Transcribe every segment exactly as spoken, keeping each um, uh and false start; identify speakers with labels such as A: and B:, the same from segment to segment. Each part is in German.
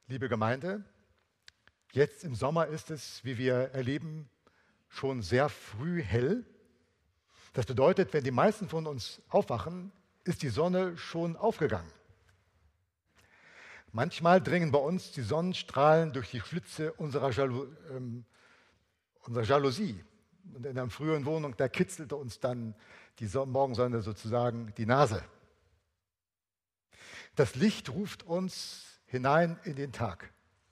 A: Liebe Gemeinde, jetzt im Sommer ist es, wie wir erleben, schon sehr früh hell. Das bedeutet, wenn die meisten von uns aufwachen, ist die Sonne schon aufgegangen. Manchmal dringen bei uns die Sonnenstrahlen durch die Schlitze unserer, Jalu ähm, unserer Jalousie. Und in einer früheren Wohnung, da kitzelte uns dann die Son- Morgensonne sozusagen die Nase. Das Licht ruft uns hinein in den Tag.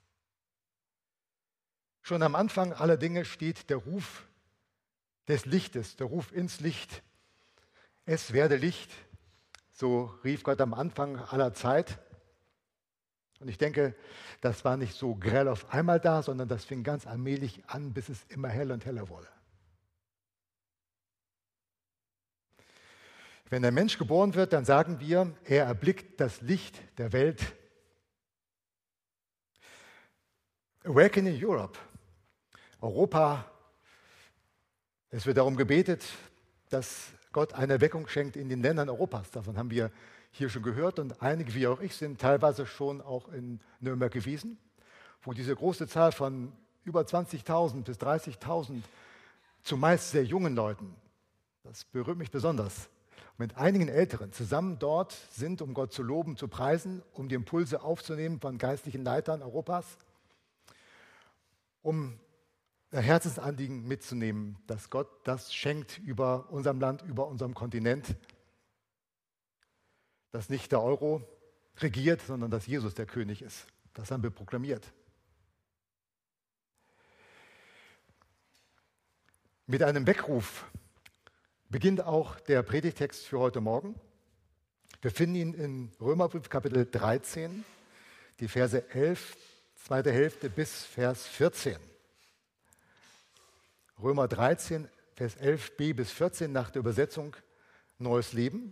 A: Schon am Anfang aller Dinge steht der Ruf des Lichtes, der Ruf ins Licht. Es werde Licht, so rief Gott am Anfang aller Zeit. Und ich denke, das war nicht so grell auf einmal da, sondern das fing ganz allmählich an, bis es immer heller und heller wurde. Wenn der Mensch geboren wird, dann sagen wir, er erblickt das Licht der Welt. Awakening Europe, Europa, es wird darum gebetet, dass Gott eine Erweckung schenkt in den Ländern Europas. Davon haben wir hier schon gehört und einige, wie auch ich, sind teilweise schon auch in Nürnberg gewesen, wo diese große Zahl von über zwanzigtausend bis dreißigtausend zumeist sehr jungen Leuten, das berührt mich besonders, mit einigen Älteren zusammen dort sind, um Gott zu loben, zu preisen, um die Impulse aufzunehmen von geistlichen Leitern Europas, um ein Herzensanliegen mitzunehmen, dass Gott das schenkt über unserem Land, über unserem Kontinent, dass nicht der Euro regiert, sondern dass Jesus der König ist. Das haben wir proklamiert. Mit einem Weckruf beginnt auch der Predigtext für heute Morgen. Wir finden ihn in Römerbrief Kapitel dreizehn, die Verse elf, zweite Hälfte bis Vers vierzehn. Römer dreizehn, Vers elf b bis vierzehn nach der Übersetzung Neues Leben.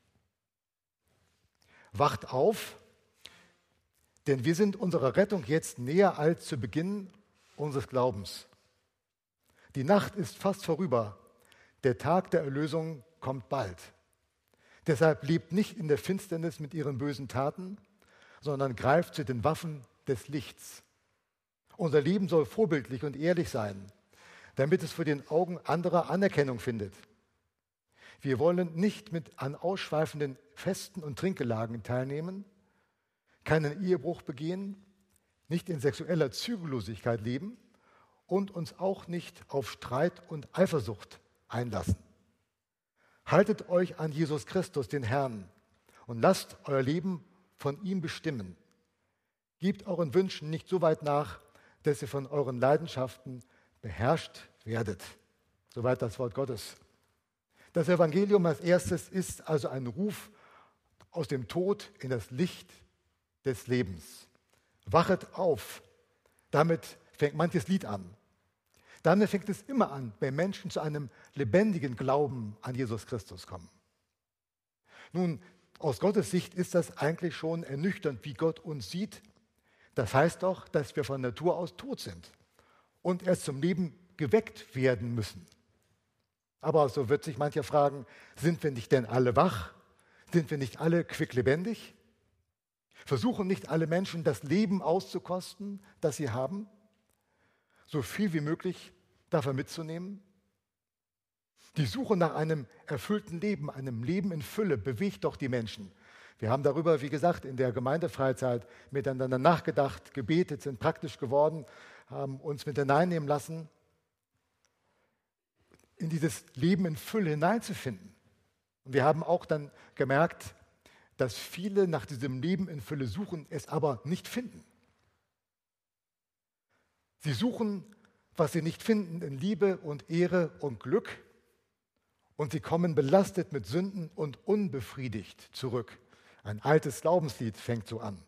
A: Wacht auf, denn wir sind unserer Rettung jetzt näher als zu Beginn unseres Glaubens. Die Nacht ist fast vorüber, der Tag der Erlösung kommt bald. Deshalb lebt nicht in der Finsternis mit ihren bösen Taten, sondern greift zu den Waffen des Lichts. Unser Leben soll vorbildlich und ehrlich sein, damit es vor den Augen anderer Anerkennung findet. Wir wollen nicht mit an ausschweifenden Festen und Trinkgelagen teilnehmen, keinen Ehebruch begehen, nicht in sexueller Zügellosigkeit leben und uns auch nicht auf Streit und Eifersucht einlassen. Haltet euch an Jesus Christus, den Herrn, und lasst euer Leben von ihm bestimmen. Gebt euren Wünschen nicht so weit nach, dass ihr von euren Leidenschaften beherrscht werdet. Soweit das Wort Gottes. Das Evangelium als erstes ist also ein Ruf aus dem Tod in das Licht des Lebens. Wachet auf. Damit fängt manches Lied an. Damit fängt es immer an, wenn Menschen zu einem lebendigen Glauben an Jesus Christus kommen. Nun, aus Gottes Sicht ist das eigentlich schon ernüchternd, wie Gott uns sieht. Das heißt doch, dass wir von Natur aus tot sind und erst zum Leben geweckt werden müssen. Aber so wird sich mancher fragen, sind wir nicht denn alle wach? Sind wir nicht alle quicklebendig? Versuchen nicht alle Menschen, das Leben auszukosten, das sie haben? So viel wie möglich davon mitzunehmen? Die Suche nach einem erfüllten Leben, einem Leben in Fülle, bewegt doch die Menschen. Wir haben darüber, wie gesagt, in der Gemeindefreizeit miteinander nachgedacht, gebetet, sind praktisch geworden, haben uns mit hineinnehmen lassen, in dieses Leben in Fülle hineinzufinden. Und wir haben auch dann gemerkt, dass viele nach diesem Leben in Fülle suchen, es aber nicht finden. Sie suchen, was sie nicht finden, in Liebe und Ehre und Glück, und sie kommen belastet mit Sünden und unbefriedigt zurück. Ein altes Glaubenslied fängt so an.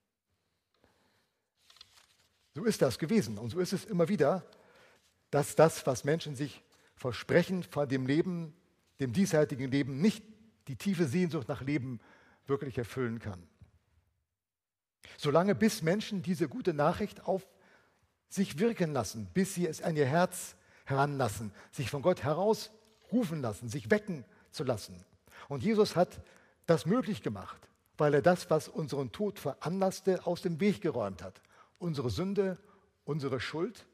A: So ist das gewesen und so ist es immer wieder, dass das, was Menschen sich versprechen von dem Leben, dem diesseitigen Leben, nicht die tiefe Sehnsucht nach Leben wirklich erfüllen kann. Solange bis Menschen diese gute Nachricht auf sich wirken lassen, bis sie es an ihr Herz heranlassen, sich von Gott herausrufen lassen, sich wecken zu lassen. Und Jesus hat das möglich gemacht. weil er das, was unseren Tod veranlasste, aus dem Weg geräumt hat. Unsere Sünde, unsere Schuld.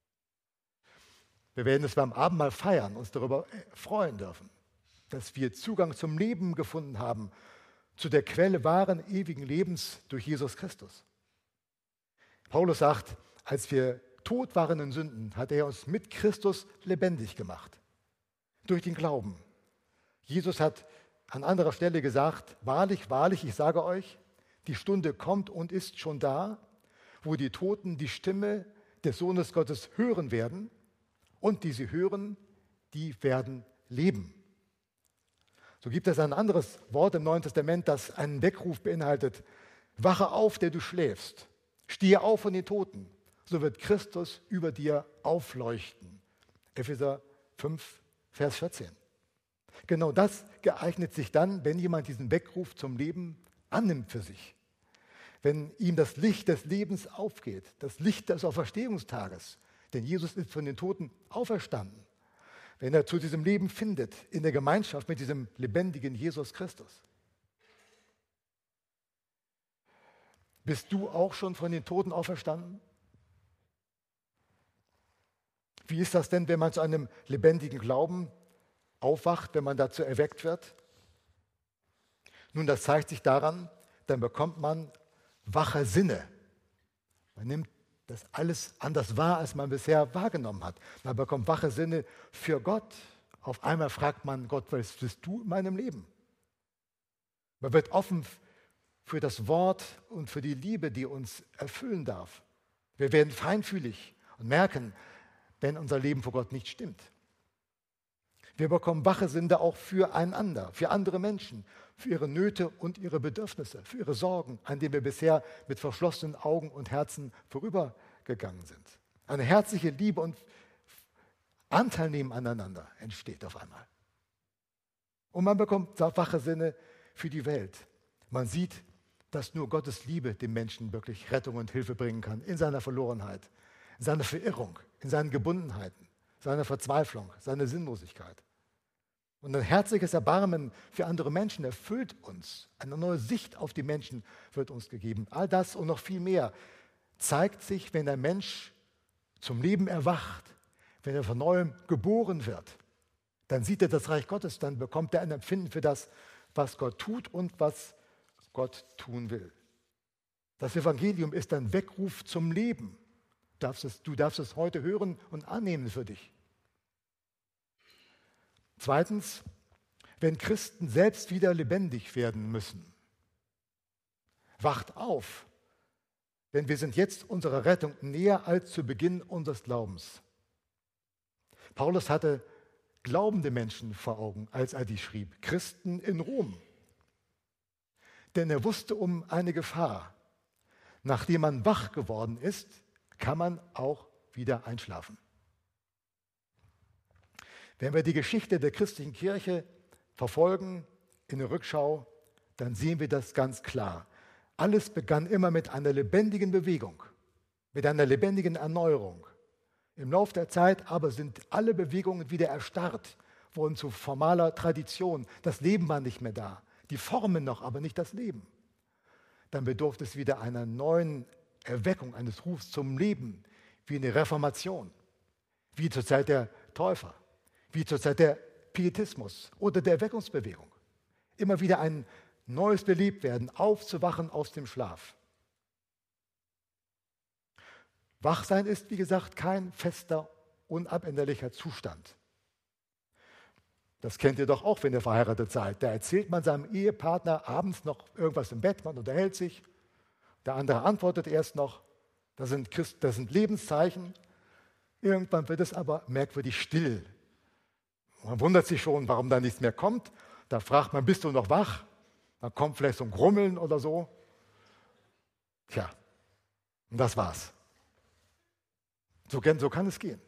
A: Wir werden es beim Abendmahl feiern, uns darüber freuen dürfen, dass wir Zugang zum Leben gefunden haben, zu der Quelle wahren, ewigen Lebens durch Jesus Christus. Paulus sagt, als wir tot waren in Sünden, hat er uns mit Christus lebendig gemacht. Durch den Glauben. Jesus hat an anderer Stelle gesagt, wahrlich, wahrlich, ich sage euch, die Stunde kommt und ist schon da, wo die Toten die Stimme des Sohnes Gottes hören werden und die sie hören, die werden leben. So gibt es ein anderes Wort im Neuen Testament, das einen Weckruf beinhaltet. Wache auf, der du schläfst. Stehe auf von den Toten. So wird Christus über dir aufleuchten. Epheser fünf, Vers vierzehn. Genau das geeignet sich dann, wenn jemand diesen Weckruf zum Leben annimmt für sich. Wenn ihm das Licht des Lebens aufgeht, das Licht des Auferstehungstages, denn Jesus ist von den Toten auferstanden. Wenn er zu diesem Leben findet, in der Gemeinschaft mit diesem lebendigen Jesus Christus. Bist du auch schon von den Toten auferstanden? Wie ist das denn, wenn man zu einem lebendigen Glauben aufwacht, wenn man dazu erweckt wird? Nun, das zeigt sich daran, dann bekommt man wache Sinne. Man nimmt das alles anders wahr, als man bisher wahrgenommen hat. Man bekommt wache Sinne für Gott. Auf einmal fragt man Gott, was bist du in meinem Leben? Man wird offen für das Wort und für die Liebe, die uns erfüllen darf. Wir werden feinfühlig und merken, wenn unser Leben vor Gott nicht stimmt. Wir bekommen wache Sinne auch füreinander, für andere Menschen, für ihre Nöte und ihre Bedürfnisse, für ihre Sorgen, an denen wir bisher mit verschlossenen Augen und Herzen vorübergegangen sind. Eine herzliche Liebe und Anteil nehmen aneinander entsteht auf einmal. Und man bekommt wache Sinne für die Welt. Man sieht, dass nur Gottes Liebe dem Menschen wirklich Rettung und Hilfe bringen kann, in seiner Verlorenheit, in seiner Verirrung, in seinen Gebundenheiten, seiner Verzweiflung, seiner Sinnlosigkeit. Und ein herzliches Erbarmen für andere Menschen erfüllt uns. Eine neue Sicht auf die Menschen wird uns gegeben. All das und noch viel mehr zeigt sich, wenn der Mensch zum Leben erwacht, wenn er von Neuem geboren wird. Dann sieht er das Reich Gottes, dann bekommt er ein Empfinden für das, was Gott tut und was Gott tun will. Das Evangelium ist ein Weckruf zum Leben. Du darfst es, du darfst es heute hören und annehmen für dich. Zweitens, wenn Christen selbst wieder lebendig werden müssen. Wacht auf, denn wir sind jetzt unserer Rettung näher als zu Beginn unseres Glaubens. Paulus hatte glaubende Menschen vor Augen, als er die schrieb, Christen in Rom. Denn er wusste um eine Gefahr. Nachdem man wach geworden ist, kann man auch wieder einschlafen. Wenn wir die Geschichte der christlichen Kirche verfolgen in der Rückschau, dann sehen wir das ganz klar. Alles begann immer mit einer lebendigen Bewegung, mit einer lebendigen Erneuerung. Im Laufe der Zeit aber sind alle Bewegungen wieder erstarrt, wurden zu formaler Tradition. Das Leben war nicht mehr da, die Formen noch, aber nicht das Leben. Dann bedurfte es wieder einer neuen Erweckung, eines Rufs zum Leben, wie eine Reformation, wie zur Zeit der Täufer, wie zur Zeit der Pietismus oder der Erweckungsbewegung. Immer wieder ein neues Beleebtwerden, aufzuwachen aus dem Schlaf. Wachsein ist, wie gesagt, kein fester, unabänderlicher Zustand. Das kennt ihr doch auch, wenn ihr verheiratet seid. Da erzählt man seinem Ehepartner abends noch irgendwas im Bett, man unterhält sich. Der andere antwortet erst noch. Das sind, Christ, das sind Lebenszeichen. Irgendwann wird es aber merkwürdig still. Man wundert sich schon, warum da nichts mehr kommt. Da fragt man, bist du noch wach? Dann kommt vielleicht so ein Grummeln oder so. Tja, und das war's. So, so kann es gehen.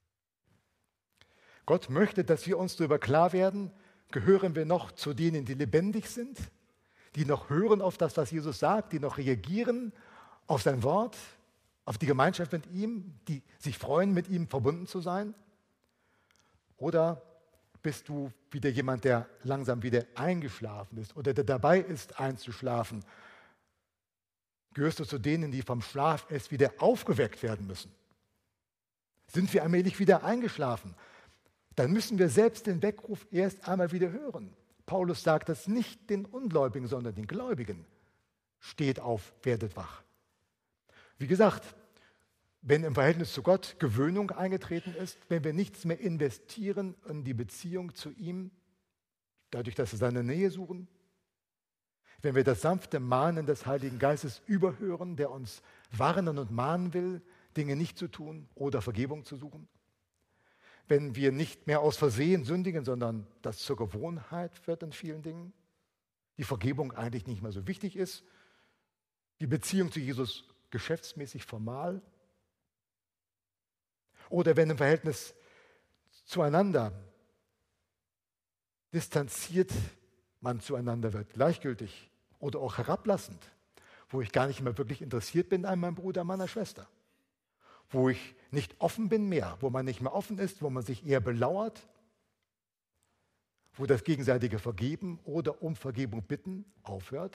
A: Gott möchte, dass wir uns darüber klar werden, gehören wir noch zu denen, die lebendig sind, die noch hören auf das, was Jesus sagt, die noch reagieren auf sein Wort, auf die Gemeinschaft mit ihm, die sich freuen, mit ihm verbunden zu sein? Oder Bist du wieder jemand, der langsam wieder eingeschlafen ist oder der dabei ist, einzuschlafen? Gehörst du zu denen, die vom Schlaf erst wieder aufgeweckt werden müssen? Sind wir allmählich wieder eingeschlafen? Dann müssen wir selbst den Weckruf erst einmal wieder hören. Paulus sagt das nicht den Ungläubigen, sondern den Gläubigen. Steht auf, werdet wach. Wie gesagt, wenn im Verhältnis zu Gott Gewöhnung eingetreten ist, wenn wir nichts mehr investieren in die Beziehung zu ihm, dadurch, dass wir seine Nähe suchen, wenn wir das sanfte Mahnen des Heiligen Geistes überhören, der uns warnen und mahnen will, Dinge nicht zu tun oder Vergebung zu suchen, wenn wir nicht mehr aus Versehen sündigen, sondern das zur Gewohnheit wird in vielen Dingen, die Vergebung eigentlich nicht mehr so wichtig ist, die Beziehung zu Jesus geschäftsmäßig formal, oder wenn im Verhältnis zueinander distanziert man zueinander wird, gleichgültig oder auch herablassend, wo ich gar nicht mehr wirklich interessiert bin an meinem Bruder, meiner Schwester, wo ich nicht offen bin mehr, wo man nicht mehr offen ist, wo man sich eher belauert, wo das gegenseitige Vergeben oder um Vergebung bitten aufhört.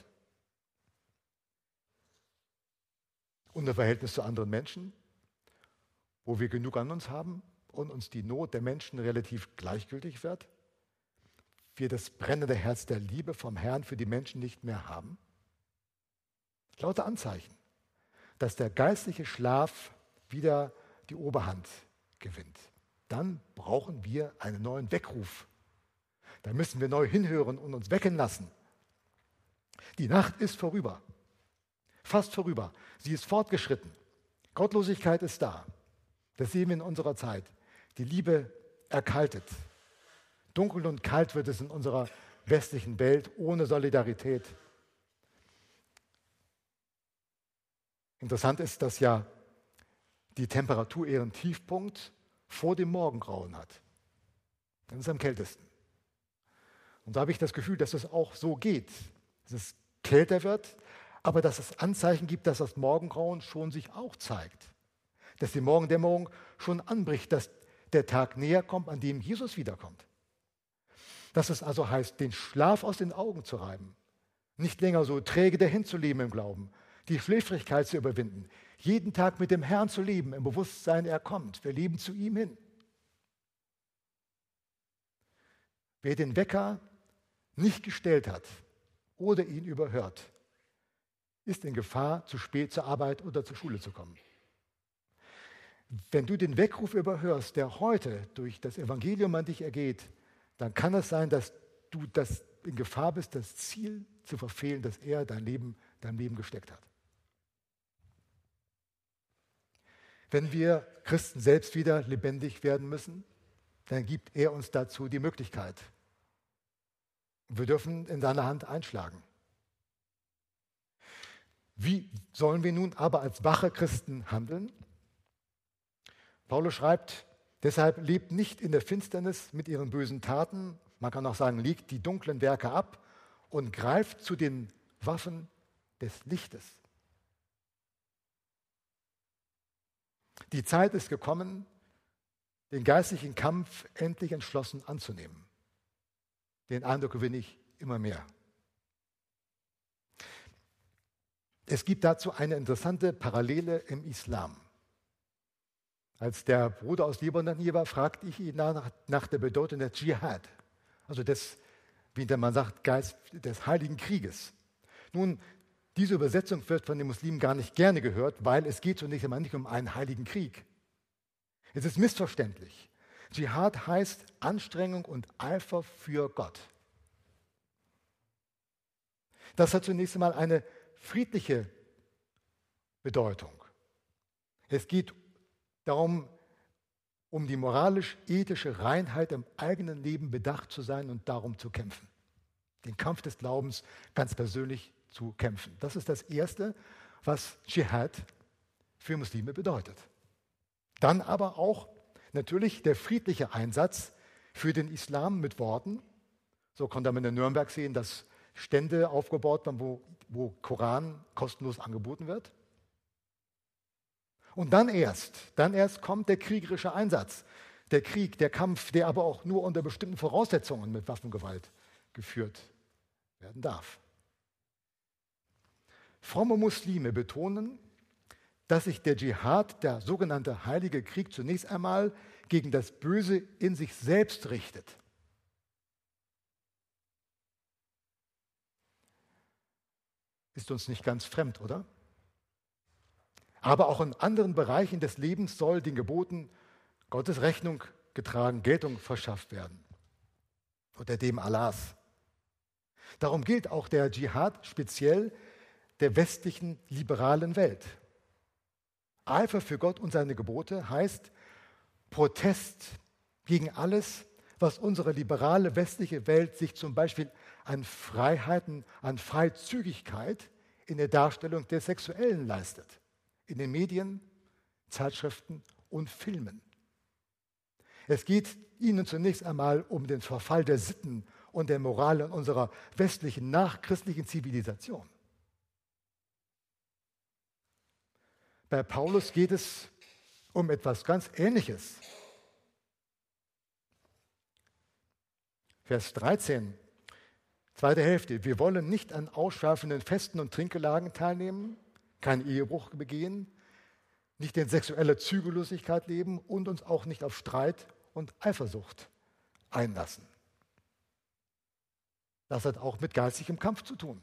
A: Und im Verhältnis zu anderen Menschen, wo wir genug an uns haben und uns die Not der Menschen relativ gleichgültig wird, wir das brennende Herz der Liebe vom Herrn für die Menschen nicht mehr haben. Lauter Anzeichen, dass der geistliche Schlaf wieder die Oberhand gewinnt. Dann brauchen wir einen neuen Weckruf. Da müssen wir neu hinhören und uns wecken lassen. Die Nacht ist vorüber, fast vorüber. Sie ist fortgeschritten. Gottlosigkeit ist da. Das sehen wir in unserer Zeit. Die Liebe erkaltet. Dunkel und kalt wird es in unserer westlichen Welt ohne Solidarität. Interessant ist, dass ja die Temperatur ihren Tiefpunkt vor dem Morgengrauen hat. Dann ist es am kältesten. Und da habe ich das Gefühl, dass es auch so geht, dass es kälter wird, aber dass es Anzeichen gibt, dass das Morgengrauen schon sich auch zeigt. Dass die Morgendämmerung schon anbricht, dass der Tag näher kommt, an dem Jesus wiederkommt. Dass es also heißt, den Schlaf aus den Augen zu reiben, nicht länger so träge dahin zu leben im Glauben, die Schläfrigkeit zu überwinden, jeden Tag mit dem Herrn zu leben, im Bewusstsein, er kommt, wir leben zu ihm hin. Wer den Wecker nicht gestellt hat oder ihn überhört, ist in Gefahr, zu spät zur Arbeit oder zur Schule zu kommen. Wenn du den Weckruf überhörst, der heute durch das Evangelium an dich ergeht, dann kann es sein, dass du das in Gefahr bist, das Ziel zu verfehlen, das er dein Leben, dein Leben gesteckt hat. Wenn wir Christen selbst wieder lebendig werden müssen, dann gibt er uns dazu die Möglichkeit. Wir dürfen in seiner Hand einschlagen. Wie sollen wir nun aber als wache Christen handeln? Paulus schreibt, deshalb lebt nicht in der Finsternis mit ihren bösen Taten, man kann auch sagen, legt die dunklen Werke ab und greift zu den Waffen des Lichtes. Die Zeit ist gekommen, den geistlichen Kampf endlich entschlossen anzunehmen. Den Eindruck gewinne ich immer mehr. Es gibt dazu eine interessante Parallele im Islam. Als der Bruder aus Libanon hier war, fragte ich ihn nach, nach der Bedeutung des Dschihad, also des, wie man sagt, Geist des Heiligen Krieges. Nun, diese Übersetzung wird von den Muslimen gar nicht gerne gehört, weil es geht zunächst einmal nicht um einen heiligen Krieg. Es ist missverständlich. Dschihad heißt Anstrengung und Eifer für Gott. Das hat zunächst einmal eine friedliche Bedeutung. Es geht darum, um die moralisch-ethische Reinheit im eigenen Leben bedacht zu sein und darum zu kämpfen. Den Kampf des Glaubens ganz persönlich zu kämpfen. Das ist das Erste, was Dschihad für Muslime bedeutet. Dann aber auch natürlich der friedliche Einsatz für den Islam mit Worten. So konnte man in Nürnberg sehen, dass Stände aufgebaut werden, wo, wo Koran kostenlos angeboten wird. Und dann erst, dann erst kommt der kriegerische Einsatz. der Krieg, der Kampf, der aber auch nur unter bestimmten Voraussetzungen mit Waffengewalt geführt werden darf. Fromme Muslime betonen, dass sich der Dschihad, der sogenannte heilige Krieg, zunächst einmal gegen das Böse in sich selbst richtet. Ist uns nicht ganz fremd, oder? Aber auch in anderen Bereichen des Lebens soll den Geboten Gottes Rechnung getragen, Geltung verschafft werden. Unter dem Allahs. Darum gilt auch der Dschihad speziell der westlichen liberalen Welt. Eifer für Gott und seine Gebote heißt Protest gegen alles, was unsere liberale westliche Welt sich zum Beispiel an Freiheiten, an Freizügigkeit in der Darstellung des Sexuellen leistet. In den Medien, Zeitschriften und Filmen. Es geht ihnen zunächst einmal um den Verfall der Sitten und der Moral in unserer westlichen, nachchristlichen Zivilisation. Bei Paulus geht es um etwas ganz Ähnliches. Vers dreizehn, zweite Hälfte. Wir wollen nicht an ausschweifenden Festen und Trinkgelagen teilnehmen, keinen Ehebruch begehen, nicht in sexueller Zügellosigkeit leben und uns auch nicht auf Streit und Eifersucht einlassen. Das hat auch mit geistigem Kampf zu tun.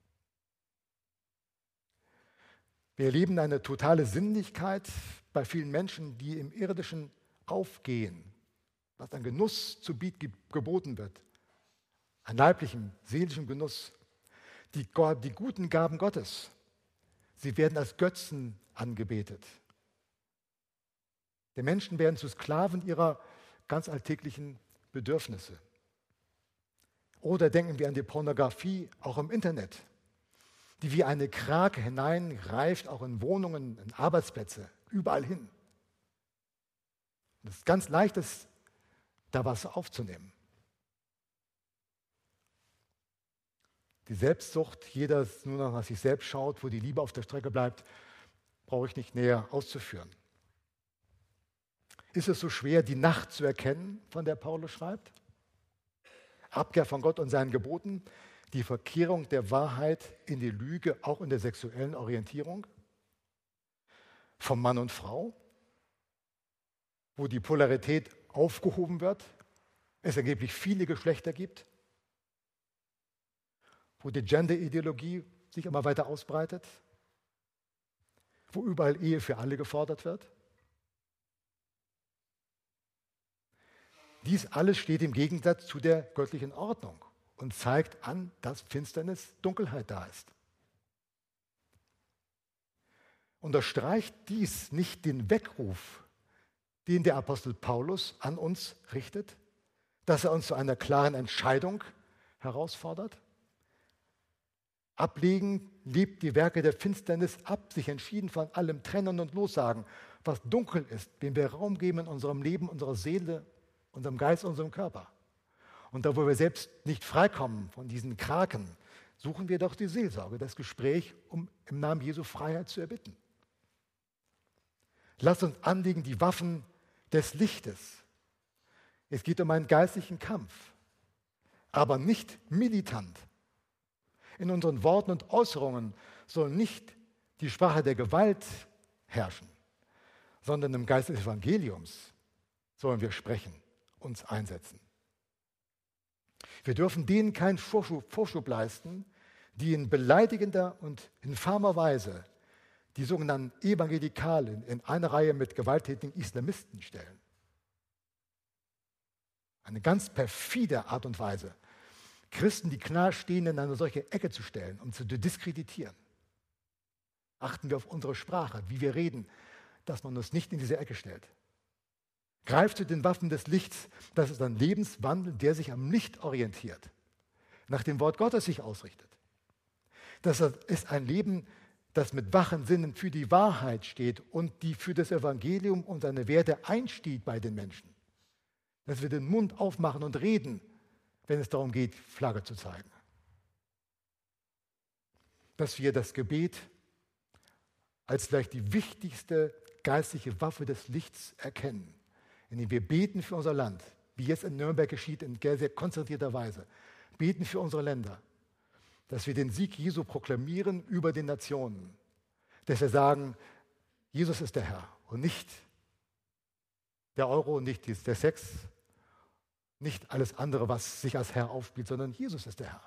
A: Wir erleben eine totale Sinnlichkeit bei vielen Menschen, die im Irdischen aufgehen, was an Genuss zu bieten geboten wird, an leiblichem, seelischem Genuss, die, die guten Gaben Gottes. Sie werden als Götzen angebetet. Die Menschen werden zu Sklaven ihrer ganz alltäglichen Bedürfnisse. Oder denken wir an die Pornografie, auch im Internet, die wie eine Krake hineingreift, auch in Wohnungen, in Arbeitsplätze, überall hin. Und es ist ganz leicht, da was aufzunehmen. Die Selbstsucht, jeder nur noch nach sich selbst schaut, wo die Liebe auf der Strecke bleibt, brauche ich nicht näher auszuführen. Ist es so schwer, die Nacht zu erkennen, von der Paulus schreibt? Abkehr von Gott und seinen Geboten, die Verkehrung der Wahrheit in die Lüge, auch in der sexuellen Orientierung, von Mann und Frau, wo die Polarität aufgehoben wird, es angeblich viele Geschlechter gibt, wo die Gender-Ideologie sich immer weiter ausbreitet, wo überall Ehe für alle gefordert wird. Dies alles steht im Gegensatz zu der göttlichen Ordnung und zeigt an, dass Finsternis, Dunkelheit da ist. Unterstreicht dies nicht den Weckruf, den der Apostel Paulus an uns richtet, dass er uns zu einer klaren Entscheidung herausfordert? Ablegen, lebt die Werke der Finsternis ab, sich entschieden von allem trennen und lossagen, was dunkel ist, dem wir Raum geben in unserem Leben, unserer Seele, unserem Geist, unserem Körper. Und da, wo wir selbst nicht freikommen von diesen Kraken, suchen wir doch die Seelsorge, das Gespräch, um im Namen Jesu Freiheit zu erbitten. Lasst uns anlegen die Waffen des Lichtes. Es geht um einen geistlichen Kampf, aber nicht militant. In unseren Worten und Äußerungen soll nicht die Sprache der Gewalt herrschen, sondern im Geist des Evangeliums sollen wir sprechen, uns einsetzen. Wir dürfen denen keinen Vorschub, Vorschub leisten, die in beleidigender und infamer Weise die sogenannten Evangelikalen in eine Reihe mit gewalttätigen Islamisten stellen. Eine ganz perfide Art und Weise, Christen, die klar stehen, in eine solche Ecke zu stellen, um zu diskreditieren. Achten wir auf unsere Sprache, wie wir reden, dass man uns nicht in diese Ecke stellt. Greift zu den Waffen des Lichts, das ist ein Lebenswandel, der sich am Licht orientiert, nach dem Wort Gottes sich ausrichtet. Das ist ein Leben, das mit wachen Sinnen für die Wahrheit steht und die für das Evangelium und seine Werte einsteht bei den Menschen. Dass wir den Mund aufmachen und reden, wenn es darum geht, Flagge zu zeigen. Dass wir das Gebet als vielleicht die wichtigste geistliche Waffe des Lichts erkennen. indem wir beten für unser Land, wie jetzt in Nürnberg geschieht, in sehr konzentrierter Weise, beten für unsere Länder, dass wir den Sieg Jesu proklamieren über den Nationen, dass wir sagen, Jesus ist der Herr und nicht der Euro, nicht der Sex, nicht alles andere, was sich als Herr aufspielt, sondern Jesus ist der Herr.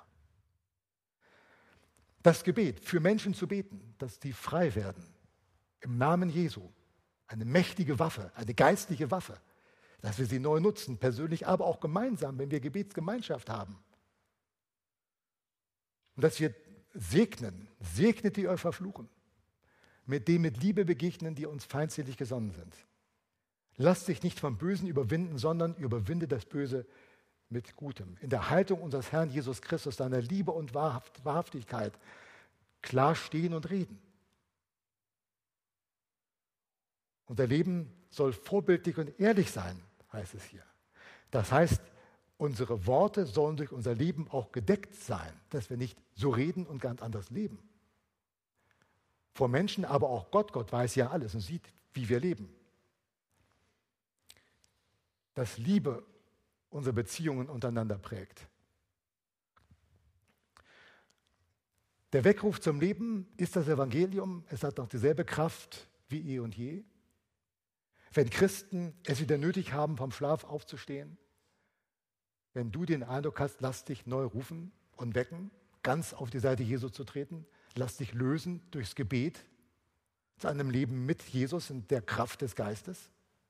A: Das Gebet, für Menschen zu beten, dass die frei werden, im Namen Jesu, eine mächtige Waffe, eine geistliche Waffe, dass wir sie neu nutzen, persönlich, aber auch gemeinsam, wenn wir Gebetsgemeinschaft haben. Und dass wir segnen, segnet die euch verfluchen, mit dem mit Liebe begegnen, die uns feindselig gesonnen sind. Lasst dich nicht vom Bösen überwinden, sondern überwinde das Böse mit Gutem. In der Haltung unseres Herrn Jesus Christus, seiner Liebe und Wahrhaft, Wahrhaftigkeit, klar stehen und reden. Unser Leben soll vorbildlich und ehrlich sein, heißt es hier. Das heißt, unsere Worte sollen durch unser Leben auch gedeckt sein, dass wir nicht so reden und ganz anders leben. Vor Menschen, aber auch Gott. Gott weiß ja alles und sieht, wie wir leben. Dass Liebe unsere Beziehungen untereinander prägt. Der Weckruf zum Leben ist das Evangelium. Es hat noch dieselbe Kraft wie eh und je. Wenn Christen es wieder nötig haben, vom Schlaf aufzustehen, wenn du den Eindruck hast, lass dich neu rufen und wecken, ganz auf die Seite Jesu zu treten, lass dich lösen durchs Gebet zu einem Leben mit Jesus und der Kraft des Geistes.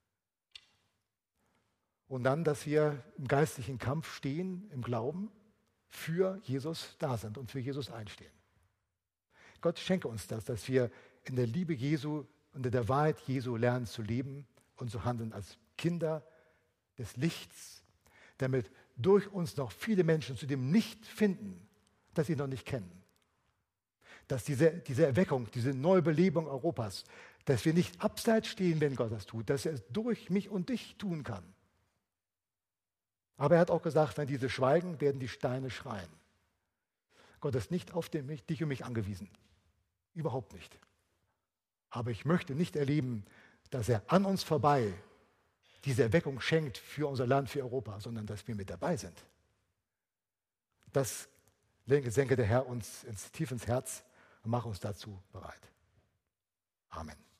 A: Und dann, dass wir im geistlichen Kampf stehen, im Glauben, für Jesus da sind und für Jesus einstehen. Gott schenke uns das, dass wir in der Liebe Jesu und in der Wahrheit Jesu lernen zu leben und zu handeln als Kinder des Lichts, damit durch uns noch viele Menschen zu dem Licht finden, das sie noch nicht kennen. Dass diese, diese Erweckung, diese Neubelebung Europas, dass wir nicht abseits stehen, wenn Gott das tut, dass er es durch mich und dich tun kann. Aber er hat auch gesagt, wenn diese schweigen, werden die Steine schreien. Gott ist nicht auf den, dich und mich angewiesen. Überhaupt nicht. Aber ich möchte nicht erleben, dass er an uns vorbei diese Erweckung schenkt für unser Land, für Europa, sondern dass wir mit dabei sind. Das senke der Herr uns ins, tief ins Herz und mache uns dazu bereit. Amen.